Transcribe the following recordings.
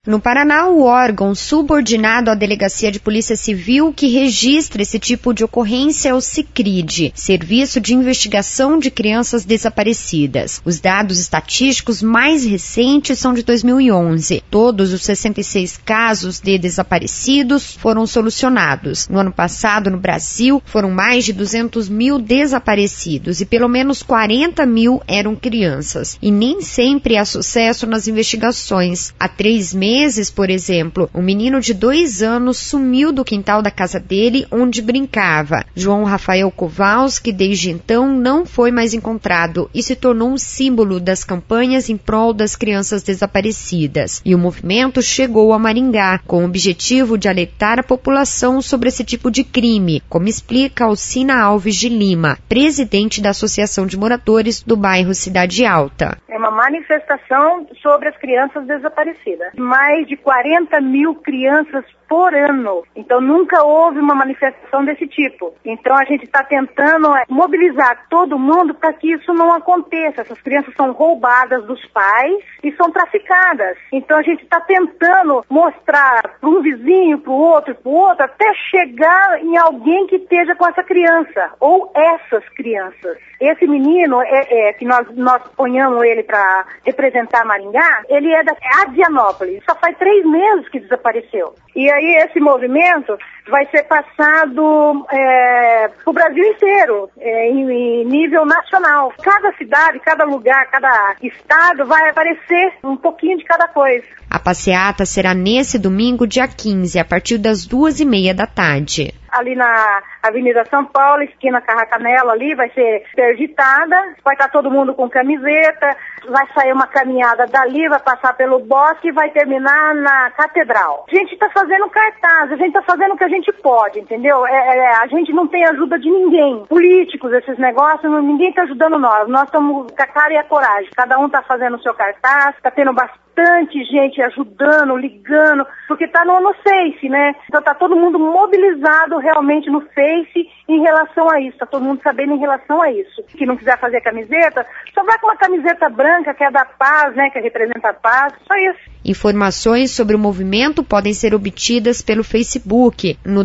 No Paraná, o órgão subordinado à Delegacia de Polícia Civil que registra esse tipo de ocorrência é o SICRID, Serviço de Investigação de Crianças Desaparecidas. Os dados estatísticos mais recentes são de 2011. Todos os 66 casos de desaparecidos foram solucionados. No ano passado, no Brasil, foram mais de 200 mil desaparecidos e pelo menos 40 mil eram crianças. E nem sempre há sucesso nas investigações. Há 3 meses, por exemplo, um menino de 2 anos sumiu do quintal da casa dele, onde brincava. João Rafael Kowalski, desde então, não foi mais encontrado e se tornou um símbolo das campanhas em prol das crianças desaparecidas. E o movimento chegou a Maringá, com o objetivo de alertar a população sobre esse tipo de crime, como explica Alcina Alves de Lima, presidente da Associação de Moradores do bairro Cidade Alta. É uma manifestação sobre as crianças desaparecidas. Mais de 40 mil crianças por ano. Então nunca houve uma manifestação desse tipo. Então a gente está tentando mobilizar todo mundo para que isso não aconteça. Essas crianças são roubadas dos pais e são traficadas. Então a gente está tentando mostrar para um vizinho, para o outro, até chegar em alguém que esteja com essa criança ou essas crianças. Esse menino, que nós ponhamos ele para representar Maringá, ele é da Adianópolis. Só faz 3 meses que desapareceu. E aí esse movimento vai ser passado para o Brasil inteiro, em nível nacional. Cada cidade, cada lugar, cada estado vai aparecer um pouquinho de cada coisa. A passeata será nesse domingo, dia 15, a partir das 2h30 da tarde. Ali na Avenida São Paulo, esquina Carracanela ali, vai ser interditada, vai estar todo mundo com camiseta, vai sair uma caminhada dali, vai passar pelo bosque e vai terminar na Catedral. A gente está fazendo cartaz, a gente está fazendo o que a gente pode, entendeu? A gente não tem ajuda de ninguém. Políticos, esses negócios, ninguém está ajudando nós. Nós estamos com a cara e a coragem. Cada um está fazendo o seu cartaz, está tendo bastante gente ajudando, ligando, porque está no Face, né? Então está todo mundo mobilizado realmente no Face em relação a isso. Está todo mundo sabendo em relação a isso. Que não quiser fazer camiseta, só vai com uma camiseta branca que é da paz, né? Que representa a paz, só isso. Informações sobre o movimento podem ser obtidas pelo Facebook, no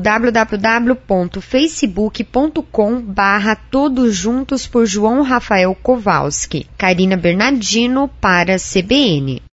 www.facebook.com/Todos Juntos por João Rafael Kowalski. Karina Bernardino para a CBN.